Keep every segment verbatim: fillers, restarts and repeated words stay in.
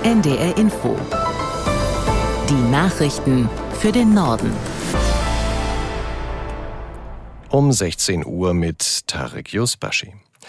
N D R Info. Die Nachrichten für den Norden. Um sechzehn Uhr mit Tarek Yusbashi.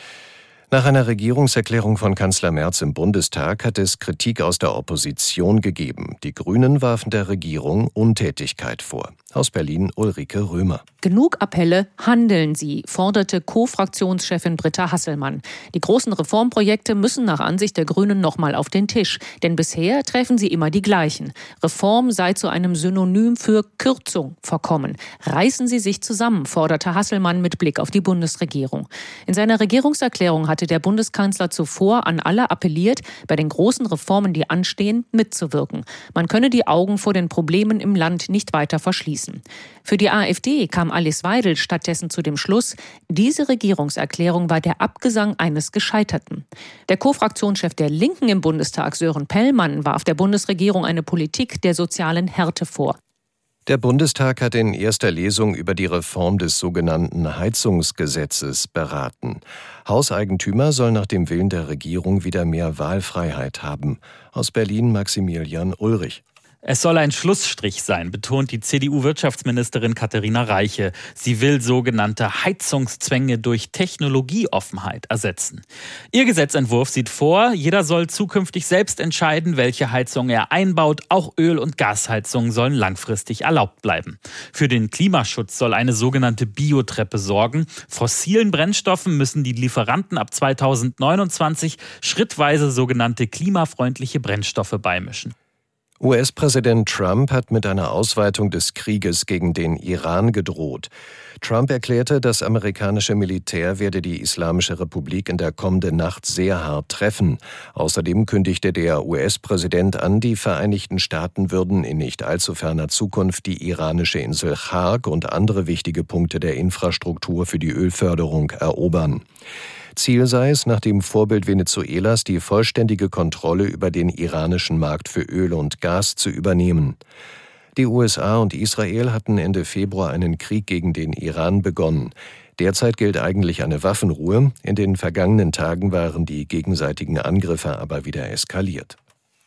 Nach einer Regierungserklärung von Kanzler Merz im Bundestag hat es Kritik aus der Opposition gegeben. Die Grünen warfen der Regierung Untätigkeit vor. Aus Berlin Ulrike Römer. Genug Appelle, handeln Sie, forderte Co-Fraktionschefin Britta Hasselmann. Die großen Reformprojekte müssen nach Ansicht der Grünen noch mal auf den Tisch. Denn bisher treffen sie immer die gleichen. Reform sei zu einem Synonym für Kürzung verkommen. Reißen Sie sich zusammen, forderte Hasselmann mit Blick auf die Bundesregierung. In seiner Regierungserklärung hatte der Bundeskanzler zuvor an alle appelliert, bei den großen Reformen, die anstehen, mitzuwirken. Man könne die Augen vor den Problemen im Land nicht weiter verschließen. Für die AfD kam Alice Weidel stattdessen zu dem Schluss, diese Regierungserklärung war der Abgesang eines Gescheiterten. Der Co-Fraktionschef der Linken im Bundestag, Sören Pellmann, warf der Bundesregierung eine Politik der sozialen Härte vor. Der Bundestag hat in erster Lesung über die Reform des sogenannten Heizungsgesetzes beraten. Hauseigentümer sollen nach dem Willen der Regierung wieder mehr Wahlfreiheit haben. Aus Berlin Maximilian Ulrich. Es soll ein Schlussstrich sein, betont die C D U-Wirtschaftsministerin Katharina Reiche. Sie will sogenannte Heizungszwänge durch Technologieoffenheit ersetzen. Ihr Gesetzentwurf sieht vor, jeder soll zukünftig selbst entscheiden, welche Heizung er einbaut. Auch Öl- und Gasheizungen sollen langfristig erlaubt bleiben. Für den Klimaschutz soll eine sogenannte Biotreppe sorgen. Fossilen Brennstoffen müssen die Lieferanten ab zweitausendneunundzwanzig schrittweise sogenannte klimafreundliche Brennstoffe beimischen. U S-Präsident Trump hat mit einer Ausweitung des Krieges gegen den Iran gedroht. Trump erklärte, das amerikanische Militär werde die Islamische Republik in der kommenden Nacht sehr hart treffen. Außerdem kündigte der U S-Präsident an, die Vereinigten Staaten würden in nicht allzu ferner Zukunft die iranische Insel Chark und andere wichtige Punkte der Infrastruktur für die Ölförderung erobern. Ziel sei es, nach dem Vorbild Venezuelas die vollständige Kontrolle über den iranischen Markt für Öl und Gas zu übernehmen. Die U S A und Israel hatten Ende Februar einen Krieg gegen den Iran begonnen. Derzeit gilt eigentlich eine Waffenruhe. In den vergangenen Tagen waren die gegenseitigen Angriffe aber wieder eskaliert.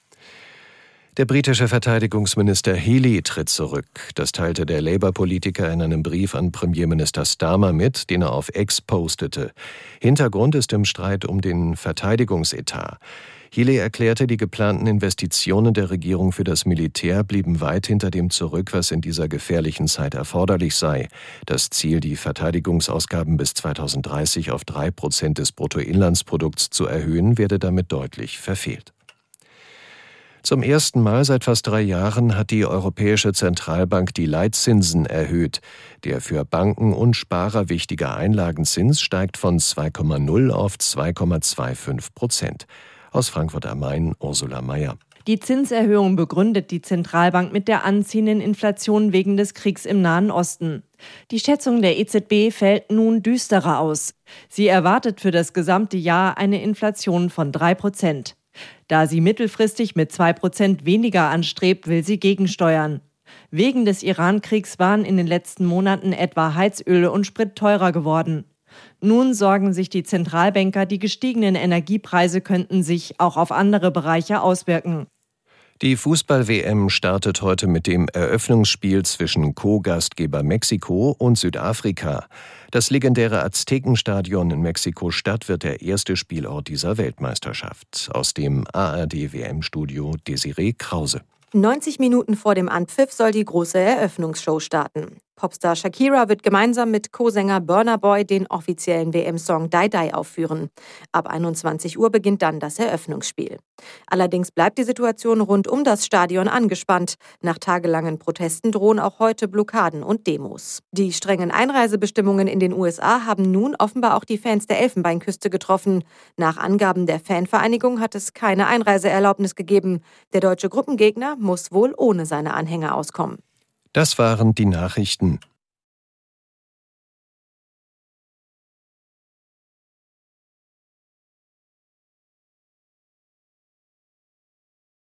Der britische Verteidigungsminister Healey tritt zurück. Das teilte der Labour-Politiker in einem Brief an Premierminister Starmer mit, den er auf X postete. Hintergrund ist im Streit um den Verteidigungsetat. Healey erklärte, die geplanten Investitionen der Regierung für das Militär blieben weit hinter dem zurück, was in dieser gefährlichen Zeit erforderlich sei. Das Ziel, die Verteidigungsausgaben bis zweitausenddreißig auf drei Prozent des Bruttoinlandsprodukts zu erhöhen, werde damit deutlich verfehlt. Zum ersten Mal seit fast drei Jahren hat die Europäische Zentralbank die Leitzinsen erhöht. Der für Banken und Sparer wichtige Einlagenzins steigt von zwei Komma null auf zwei Komma fünfundzwanzig Prozent. Aus Frankfurt am Main Ursula Mayer. Die Zinserhöhung begründet die Zentralbank mit der anziehenden Inflation wegen des Kriegs im Nahen Osten. Die Schätzung der E Z B fällt nun düsterer aus. Sie erwartet für das gesamte Jahr eine Inflation von drei Prozent. Da sie mittelfristig mit zwei Prozent weniger anstrebt, will sie gegensteuern. Wegen des Iran-Kriegs waren in den letzten Monaten etwa Heizöl und Sprit teurer geworden. Nun sorgen sich die Zentralbanker, die gestiegenen Energiepreise könnten sich auch auf andere Bereiche auswirken. Die Fußball-W M startet heute mit dem Eröffnungsspiel zwischen Co-Gastgeber Mexiko und Südafrika. Das legendäre Aztekenstadion in Mexiko-Stadt wird der erste Spielort dieser Weltmeisterschaft. Aus dem A R D-W M-Studio Desiree Krause. neunzig Minuten vor dem Anpfiff soll die große Eröffnungsshow starten. Popstar Shakira wird gemeinsam mit Co-Sänger Burna Boy den offiziellen W M-Song Die Die aufführen. Ab einundzwanzig Uhr beginnt dann das Eröffnungsspiel. Allerdings bleibt die Situation rund um das Stadion angespannt. Nach tagelangen Protesten drohen auch heute Blockaden und Demos. Die strengen Einreisebestimmungen in den U S A haben nun offenbar auch die Fans der Elfenbeinküste getroffen. Nach Angaben der Fanvereinigung hat es keine Einreiseerlaubnis gegeben. Der deutsche Gruppengegner muss wohl ohne seine Anhänger auskommen. Das waren die Nachrichten.